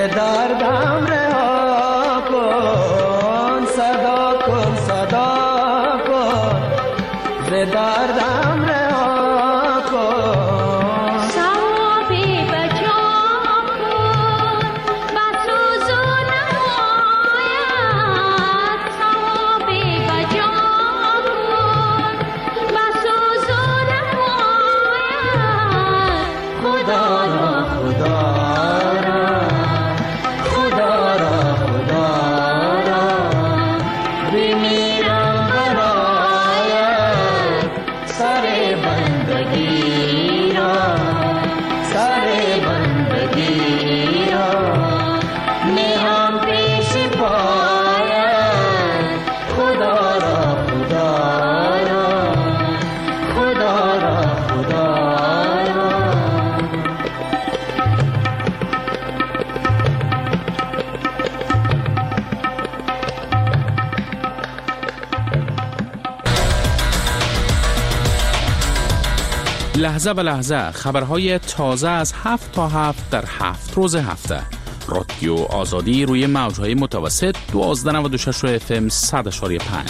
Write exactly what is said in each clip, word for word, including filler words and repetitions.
دردم رها کن، صدا کن صدا کن، ز دردم رها کن. ثوابی بجا کن بسوز و نماید، ثوابی بجا کن بسوز و نماید. خدا را خدا لحظه به لحظه خبرهای تازه از هفت تا هفت در هفت روز هفته. رادیو آزادی روی موجهای متوسط دوازده نود و شش اف ام صد اشاری پنج.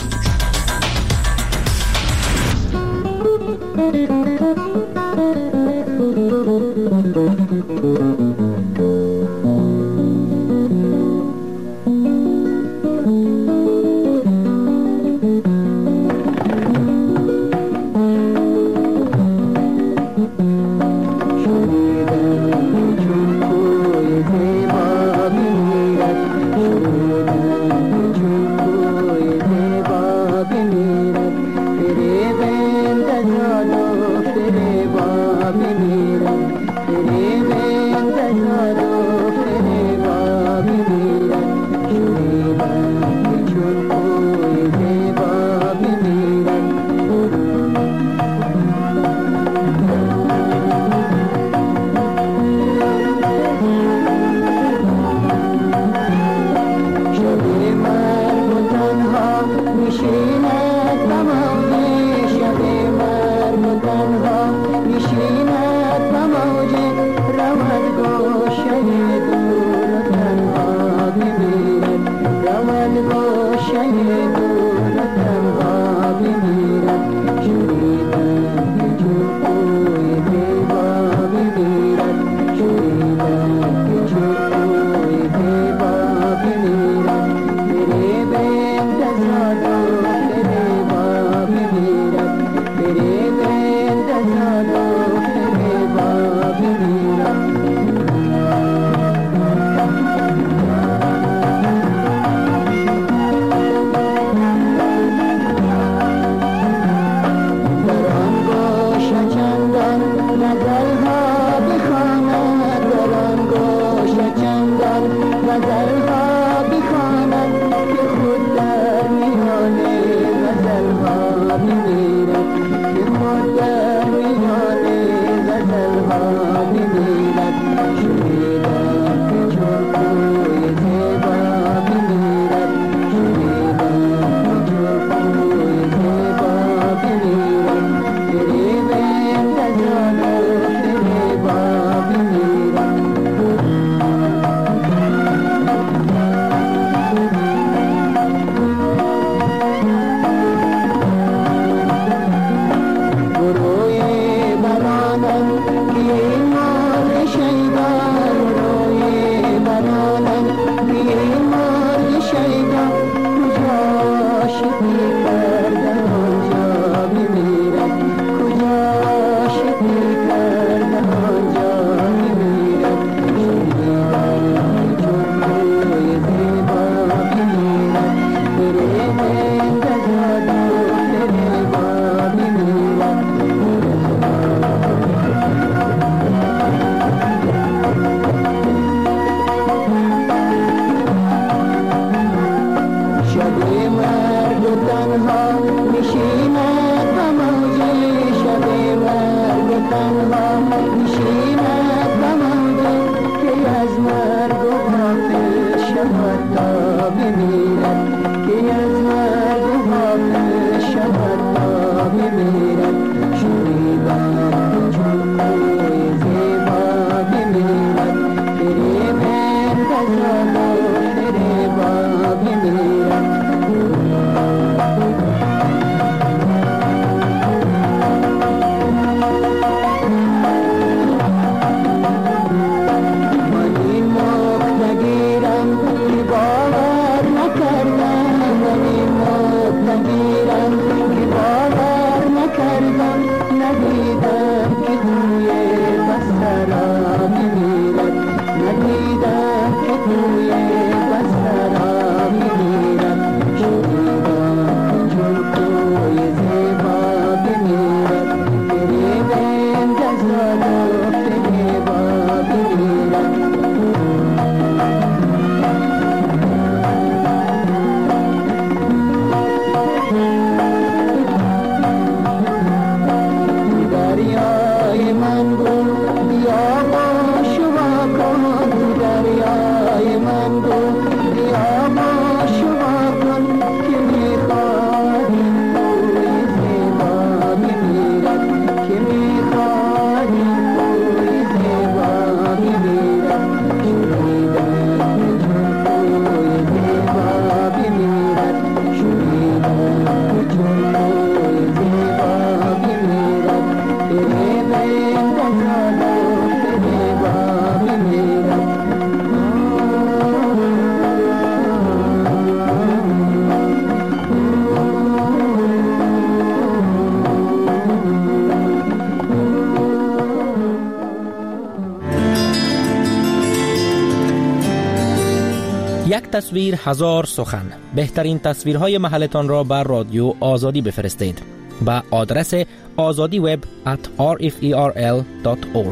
तेरे बेंद जानो یک تصویر هزار سخن. بهترین تصویرهای محلتان را بر رادیو آزادی بفرستید با آدرس آزادی وب ات آر اف ای آر ال دات اورگ.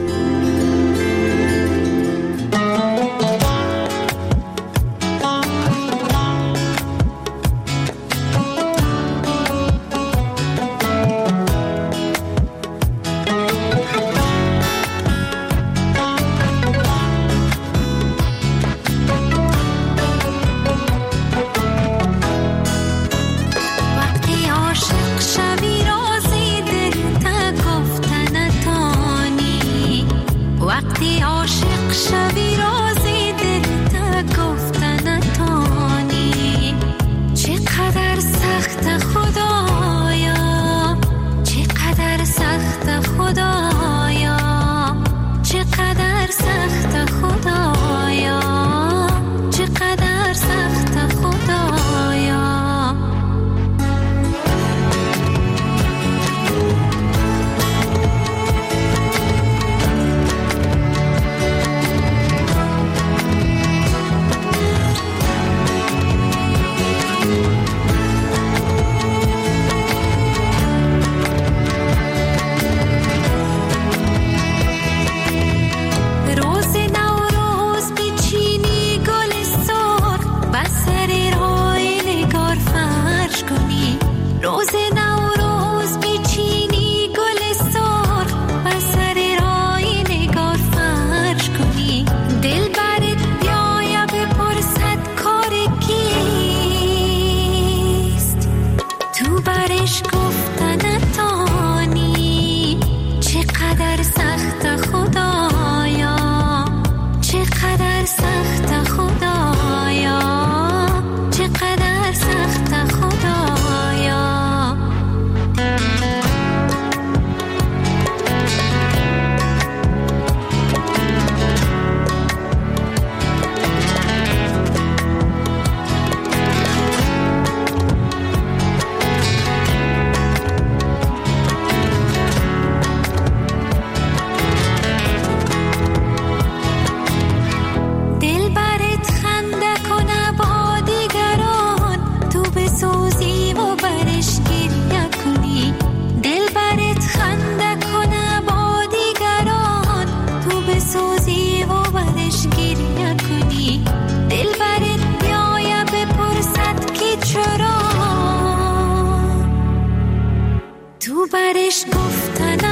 برش گفتن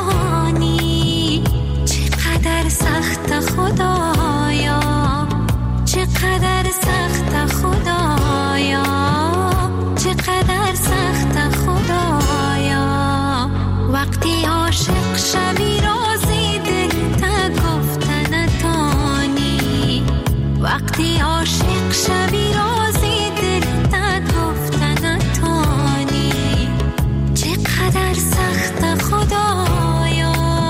تانی چقدر سخت خدایا، چقدر سخت خدایا، چقدر سخت خدایا. وقتی عاشق شوی رازی دل تا گفتن تانی، وقتی عاشق شوی رازی دل تا گفتن تانی. چقدر سخت خدایا،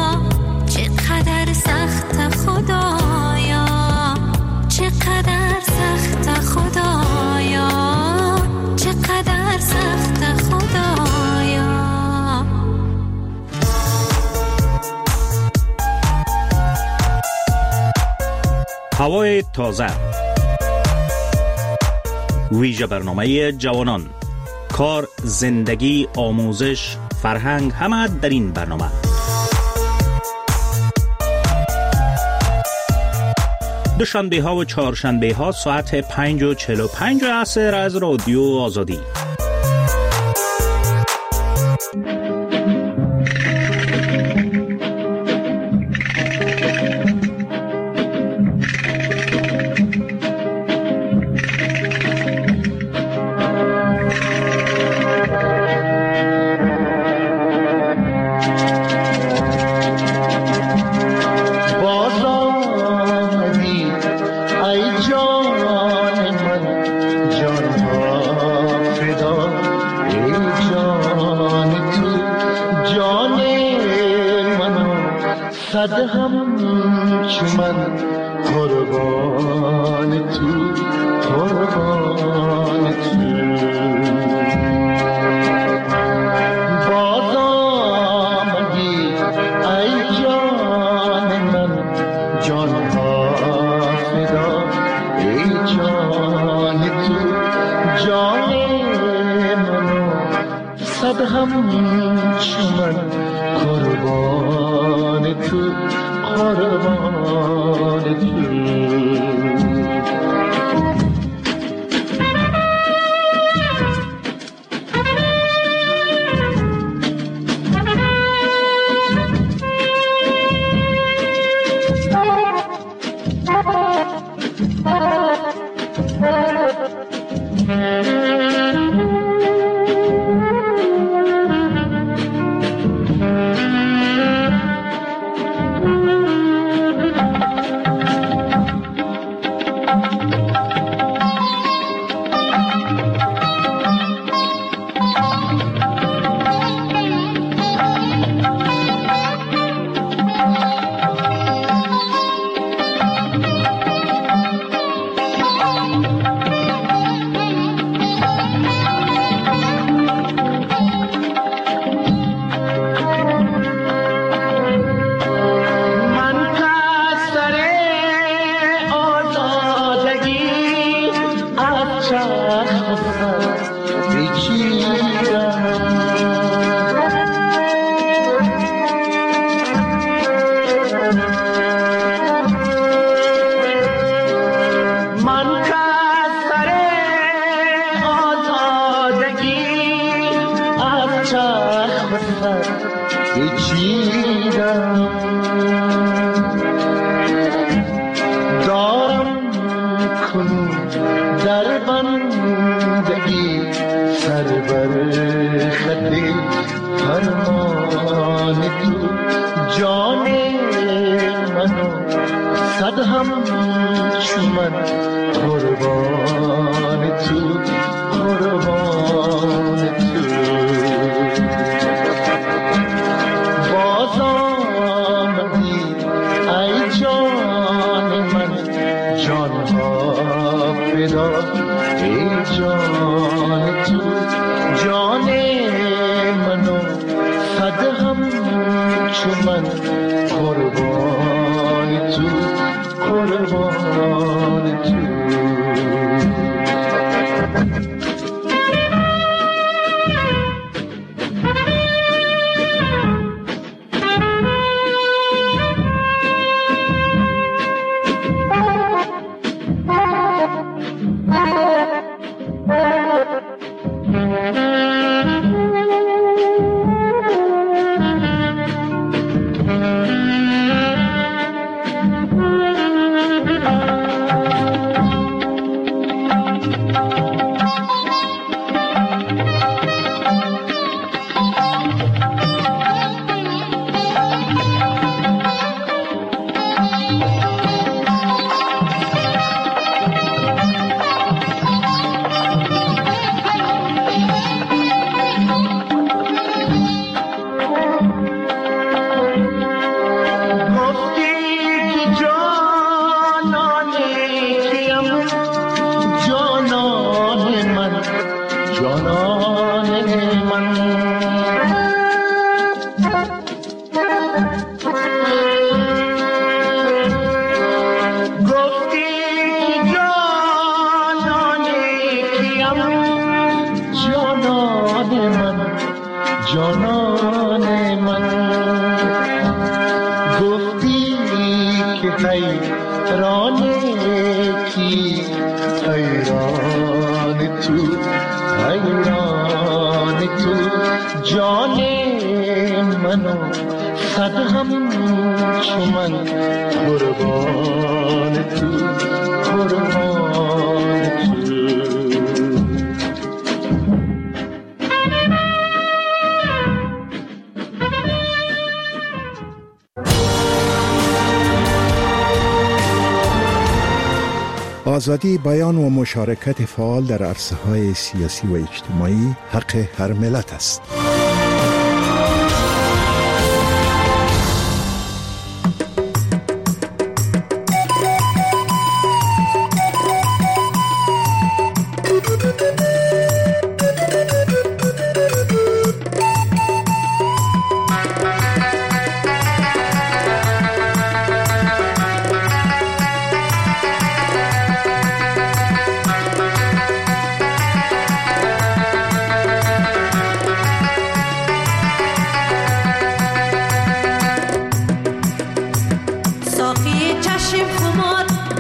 چقدر سخت خدایا، چقدر سخت خدایا، چقدر سخت خدایا. هوای تازه، ویژه برنامه جوانان، کار، زندگی، آموزش، فرهنگ، همه در این برنامه. دوشنبه ها و چهارشنبه ها ساعت پنج و چهل و پنج عصر از رادیو آزادی. جان ها فدا ای جان هم چو من قربان تو قربان تو. آزادی بیان و مشارکت فعال در عرصه‌های سیاسی و اجتماعی حق هر ملت است.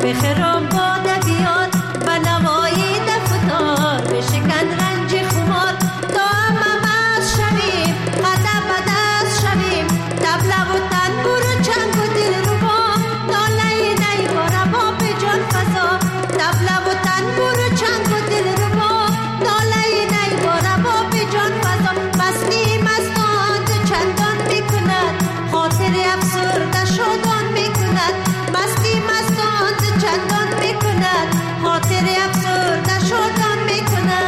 بخرام باده بیاد و نوایی دفتار بشکن رنج خمار تا همه مست شویم قده به دست شویم تبله و تنبور و چنگ و دل ربا ناله نی با رباب جان فضا تبله و تنبور و چنگ و دل ربا ناله نی با رباب جان فضا مستی مستان تو چندان میکند خاطر افسرده شدان میکند مستی مستان تو چندان میکند خاطر افسرده شدان میکند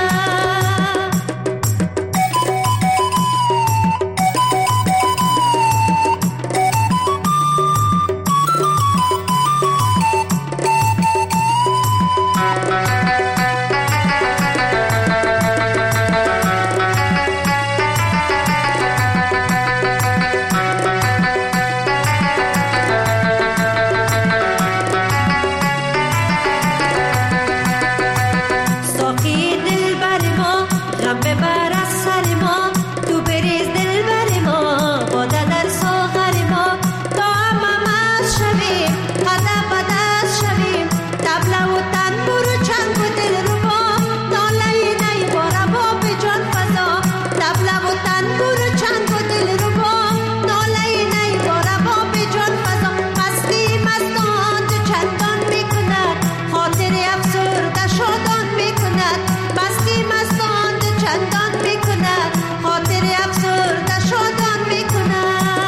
ساقی دل بر ما غم ببر از سر ما تو بریز دل بر ما باده در ساغر ما تا همه مست شویم قده به دست شویم تبله و تنبور و چنگ و دل ربا ناله نی با رباب جان فضا تبله و تنبور و چنگ و دل ربا ناله نی با رباب جان فضا مستی مستان تو چندان میکند خاطر افسرده شدان میکند مستی مستان تو چندان میکند خاطر افسرده شدان میکند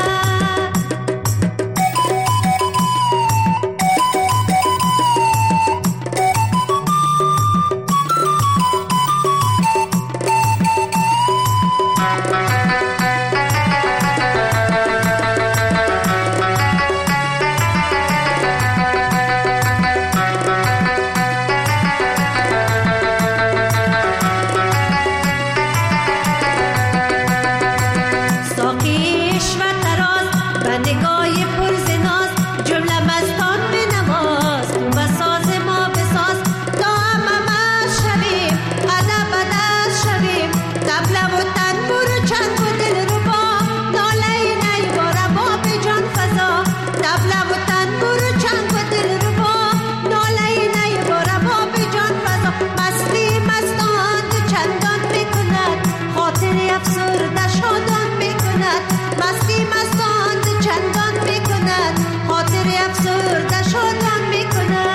ساقی عشق تراز به نگاه پر ز ناز جمله مستان به نماز تو بساز ما بساز تا همه مست شویم قده به دست شویم تبله و تنبور و چنگ و دل ربا ناله نی با رباب جان فضا تبله و تنبور و چنگ و دل ربا ناله نی با رباب جان فضا مستی مستان تو چندان میکند خاطر افسرده شدان میکند مستی مستان تو چندان میکند خاطر افسرده شدان میکند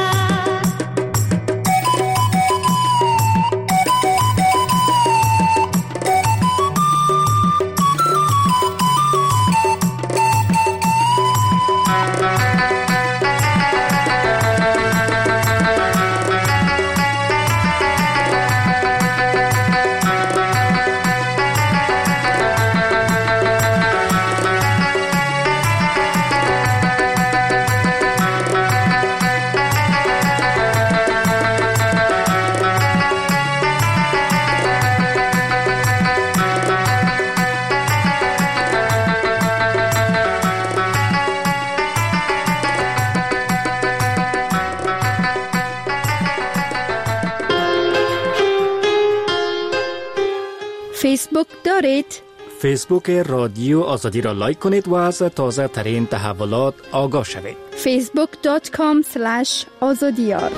فیسبوک دارید؟ فیسبوک رادیو آزادی را لایک کنید و از تازه ترین تحولات آگاه شوید. فیسبوک دات کام سلش آزادیار.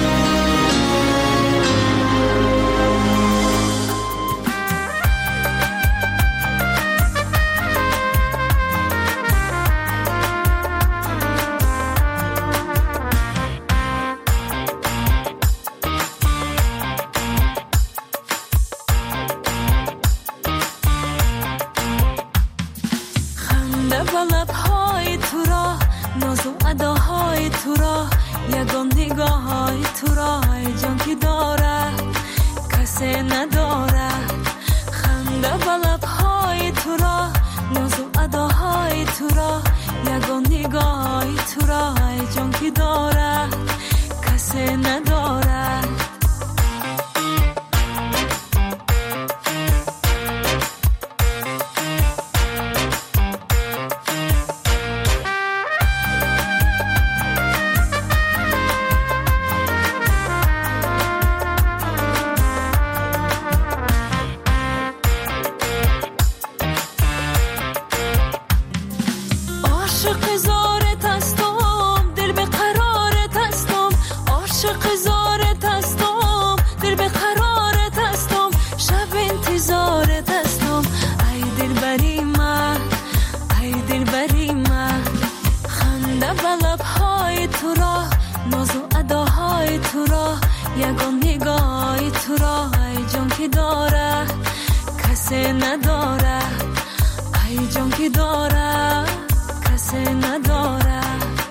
لبهای تو را ناز و اداهای تو را یگان نگاهای تو را ای جان که داره کسی نداره خنده و لبهای تو را ناز و اداهای تو را یگان نگاهای تو را ای جان که داره کسی نداره عاشق زارت هستم دل به قرارت هستم به لبهای تو را، ناز و اداهای تو را، یگان نگاهی تو را، ای جان که داره کسی نداره، ای جان که داره کسی نداره.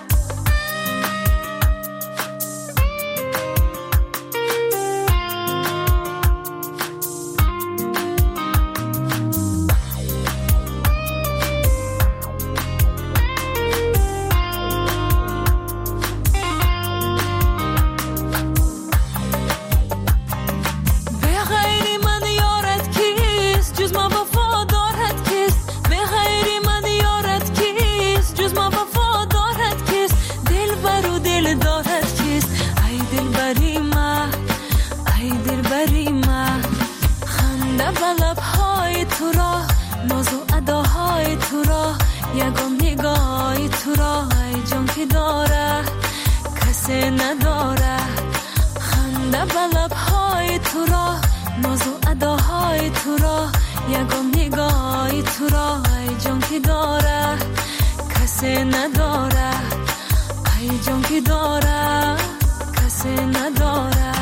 یگان نگاهی تو را، ای جان که داره کسی نداره، خنده به لبهای تو را، ناز و اداهای تو را، یگان نگاهی تو را، ای جان که داره کسی نداره، ای جان که داره کسی نداره.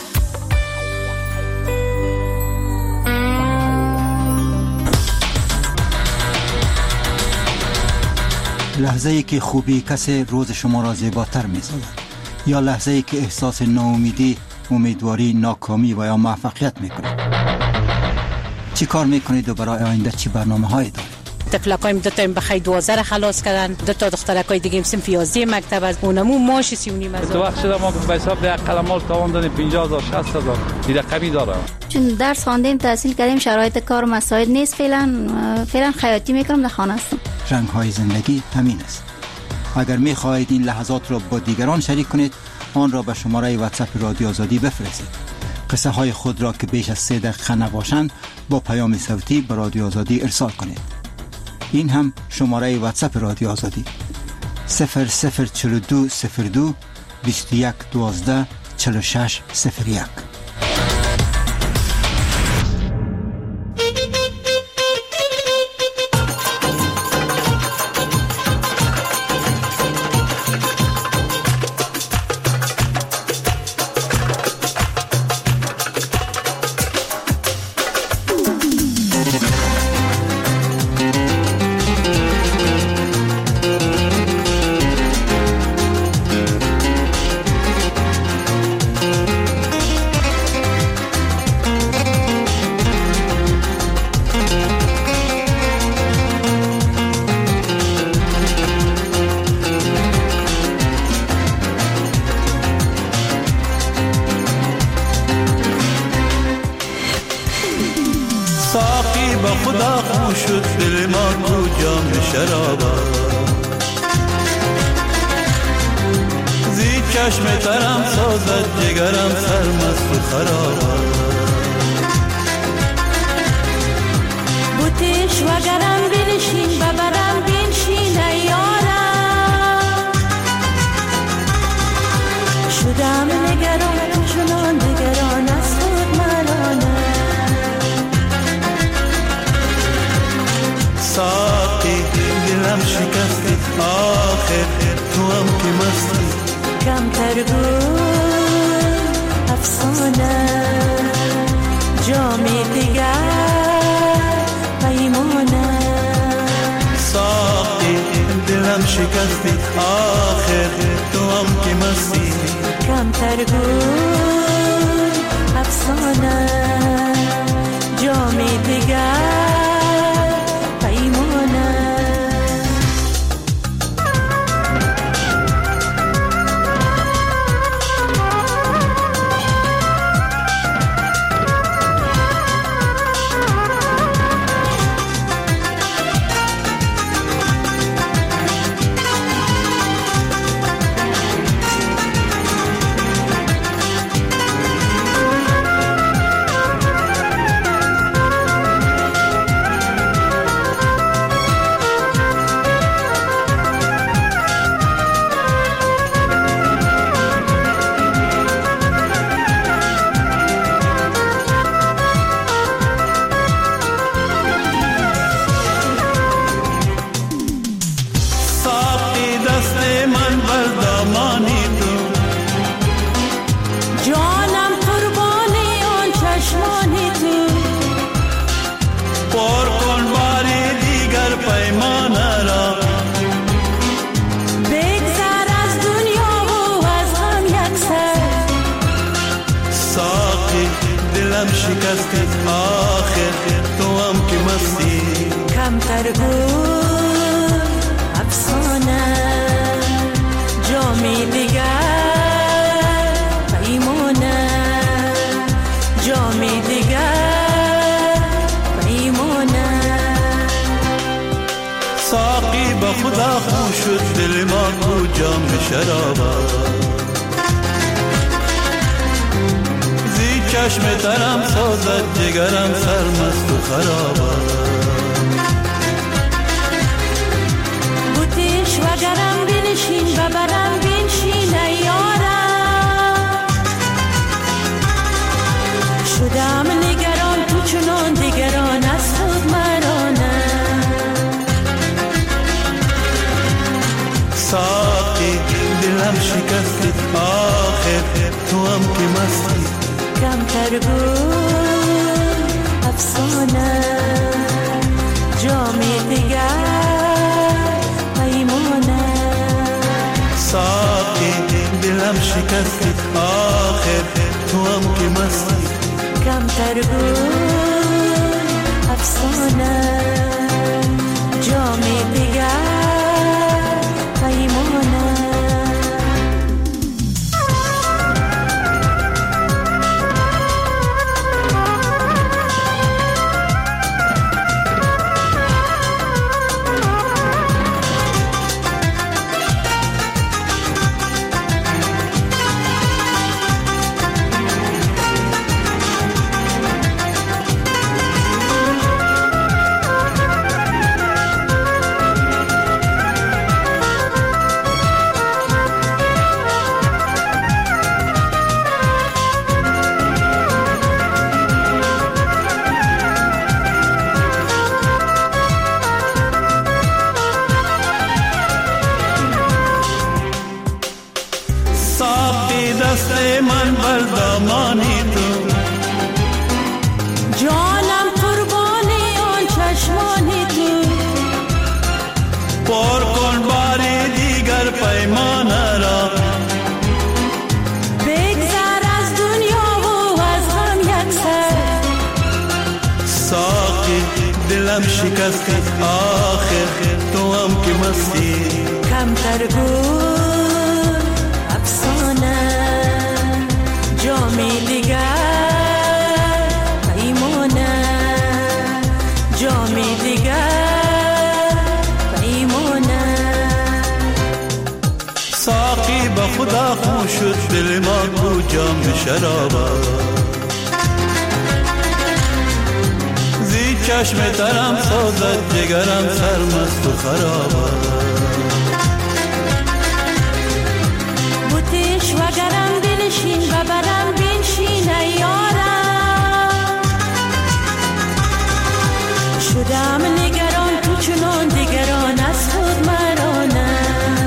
لحظه ای که خوبی کسی روز شما را زیباتر می سازد، یا لحظه ای که احساس ناامیدی، امیدواری، ناکامی و یا موفقیت می کنید. چی کار می کنید و برای آینده چی برنامه هایی دارید؟ تفلکایم دو تا بخای دوازده خلاص کردن، دو تا دخترکای دیگه صنف یازده مکتب از اونمو ماش سی و نیم هزار. تو وقت شده ما به حساب ده قلمال تاوان دادیم پنجاه هزار شصت هزار دیگه کمی داره. چون درس خواندیم تحصیل کردیم شرایط کار مساعد نیست، فعلا فعلا خیاطی میکنم، در خانه هستم. رنگ های زندگی همین است. اگر می خواهید این لحظات را با دیگران شریک کنید، آن را به شماره واتساپ رادیو آزادی بفرستید. قصه های خود را که بیش از سه دقیقه نباشند با پیام صوتی به رادیو آزادی ارسال کنید. این هم شماره واتساپ رادیو آزادی صفر صفر چهل و دو صفر دو بیست و یک دوازده چهل و شش صفر یک. شکستی آخر تو هم که مستی کمتر بود افسانه جامی دیگر پیمانه جامی دیگر پیمانه ساقی به خدا خو شد دل ما کو جام شرابا زی چشم ترم سازد جگرم سرمست و خرابا بوتیش و گرم بنشین و برم بنشین ایارم شدم نگران تو چنان دیگران از خود مرانه ساقی دلم شکستی آخر تو هم که مستی کمتر بود افسانه جامی دیگر پیمانه ساقی دلم شکستی آخر تو هم که مستی کمتر بود افسانه جامی دیگر پیمانه جانم قربانی آن چشمانی تو پر کن باری دیگر پیمانه را بگذر از دنیا و از غم یک سر ساقی دلم شکستی آخر تو هم که مستی کمتر بود افسانه جامی دیگر پیمانه جامی دیگر پیمانه ساقی به خدا خو شد دل ما کو جام شرابا زی چشم ترم سازد جگرم سرمست و خرابا بوتیش و گرم بنشین و برم بنشین ایارم شدم نگران تو چنان دیگران از خود مرانه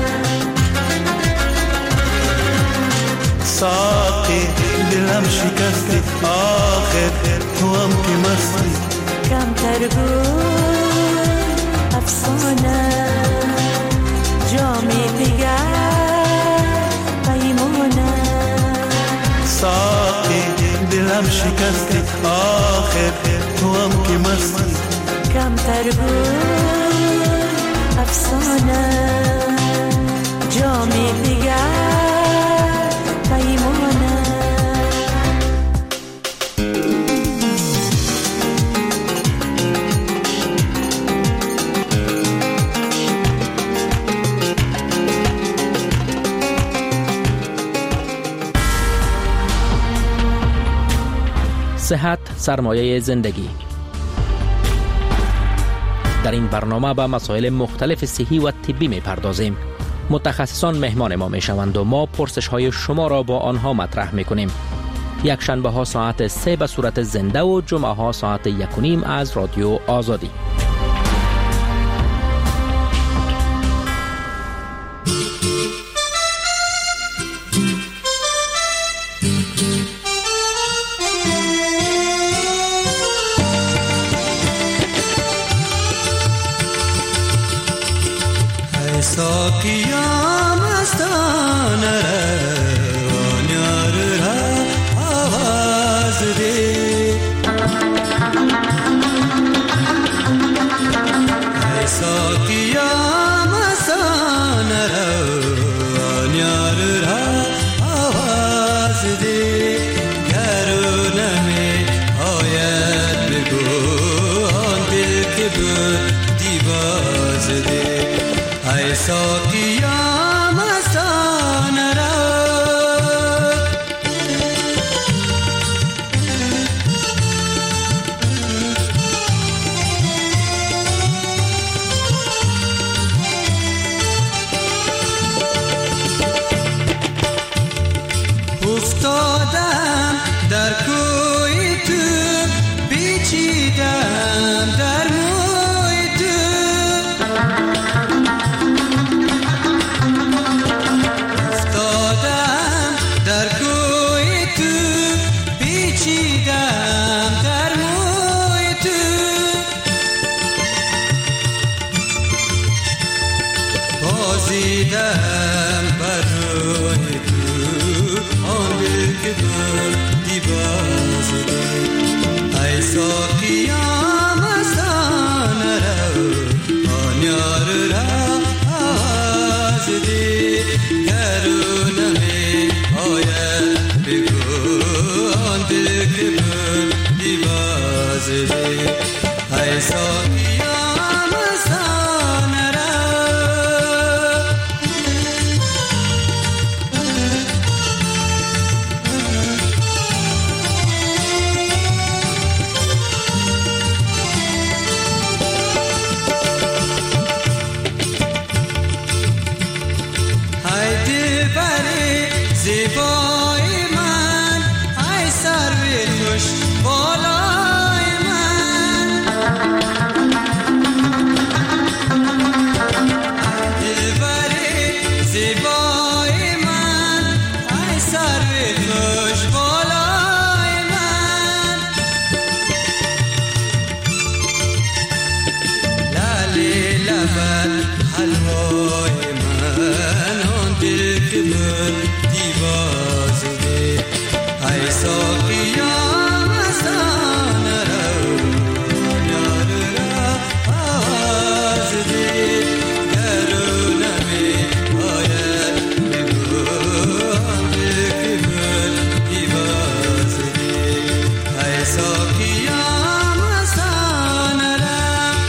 ساقی دلم شکستی آخر تو هم که مستی کمتر بود افسانه جامی دیگر پیمانه ساقی دلم شکستی آخر تو هم که مستی کمتر بود افسانه جامی دیگر پیمانه صحت سرمایه زندگی. در این برنامه به مسائل مختلف صحی و طبی می پردازیم. متخصصان مهمان ما می شوند و ما پرسش های شما را با آنها مطرح می کنیم. یک شنبه ها ساعت سه به صورت زنده و جمعه ها ساعت یک و نیم از رادیو آزادی. ساقیا مستانه آن یار را آواز ده ساقیم آسان روان یار را آواز ده گرونمی آید بگو آن دل که بود دیواز ده ای ساقیم آسان را افتادم در کوی تو بیچیدم در موی تو افتادم در کوی تو بیچیدم در موی تو بازیدم بر روی که بر دیواز ده ای ساقیم آسان رو آن یار را آواز ده گرونمی آید بگو آن دل که بر دیواز ده ای ساقیم آسان رو زیبای من ای سروی خوش بالای من دلبری زیبای من ای سروی خوش بالای من لالی لبت حلوای من آن دل که من دیواز ده ای ساقیم آسان رو یار را آواز ده گرونمی آید بگو آن دل که من دیواز ده ای ساقیم آسان رو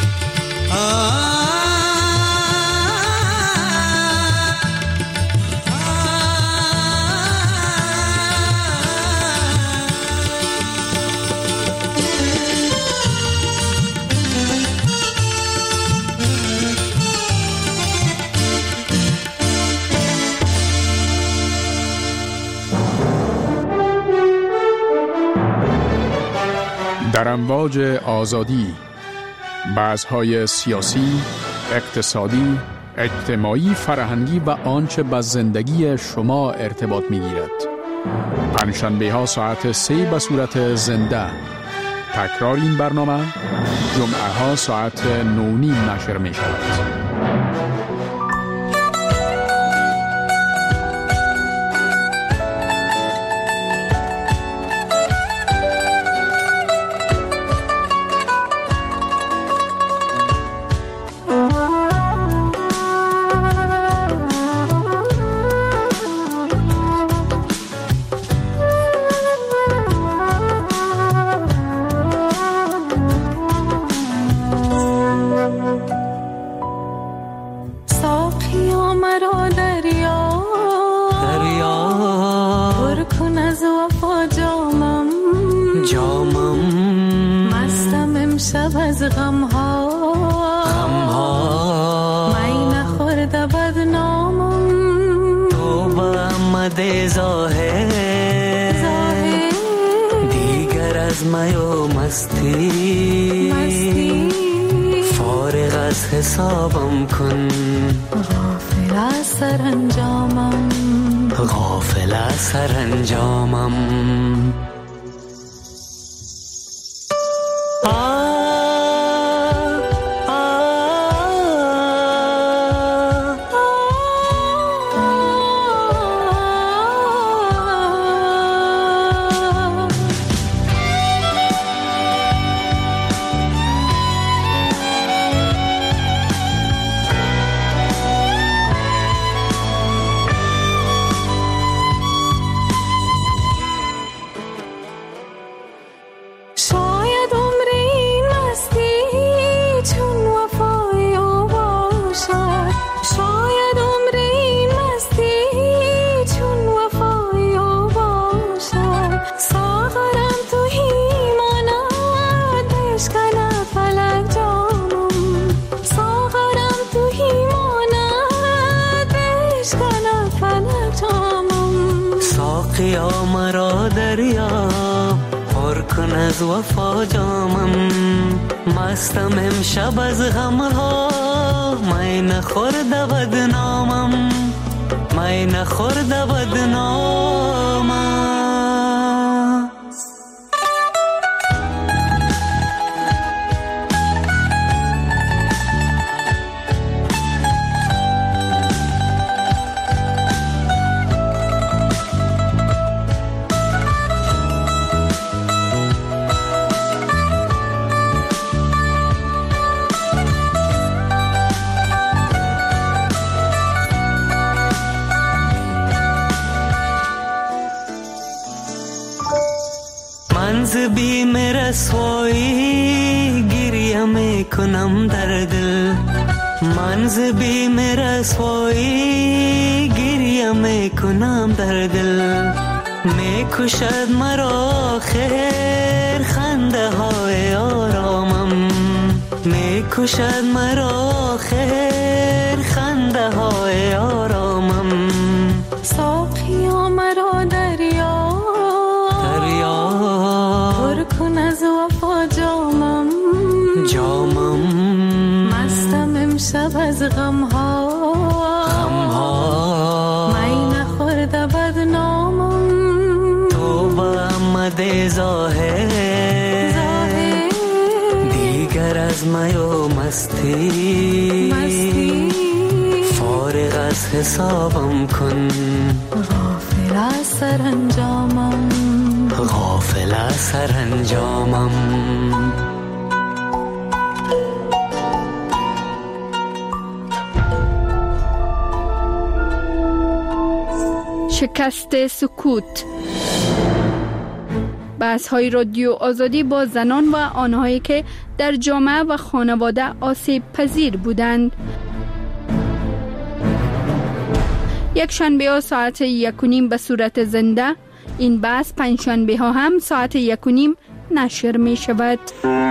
در امواج آزادی، بحث‌های سیاسی، اقتصادی، اجتماعی، فرهنگی و آنچه به زندگی شما ارتباط می‌گیرد. پنجشنبه ها ساعت سه به صورت زنده. تکرار این برنامه جمعه ها ساعت نو نیم نشر می شود. حسابم کن غافل از سرانجامم غافل از سرانجامم ساقیا مرا دریا پر کن از وفا جامم مستم امشب از غمها می نخورده بدنامم می نخورده بدنامم منز بیم رسوایی گریه میکنم در دل منز بیم رسوایی گریه میکنم در دل میکشد مرا خیر خنده های آرامم میکشد مرا خیر خنده های آرامم ساقیا مرا دریا پر کن از وفا جامم جامم مستم امشب از غمها غمها می نخورده بدنامم تو به احمد ظاهر دیگر از می و مستی مستی فارغ از حسابم کن غافل از سرانجامم غافل از سرانجامم شکست سکوت. بحث‌های رادیو آزادی با زنان و آنهایی که در جامعه و خانواده آسیب پذیر بودند. یک شنبه ها ساعت یک و نیم به صورت زنده، این بحث پنج شنبه ها هم ساعت یک و نیم نشر می شود.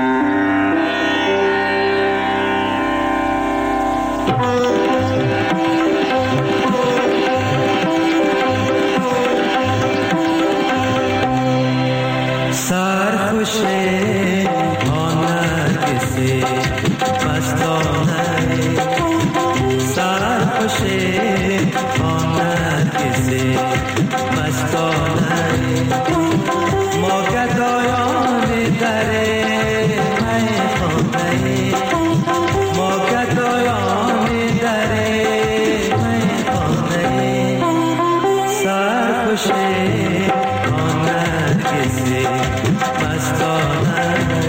سرخوشه آن نرگسی مستانه سرخوشه آن نرگسی مستانه ما گدایان دره میخانه ما گدایان دره میخانه سرخوشه آن نرگسی مستانه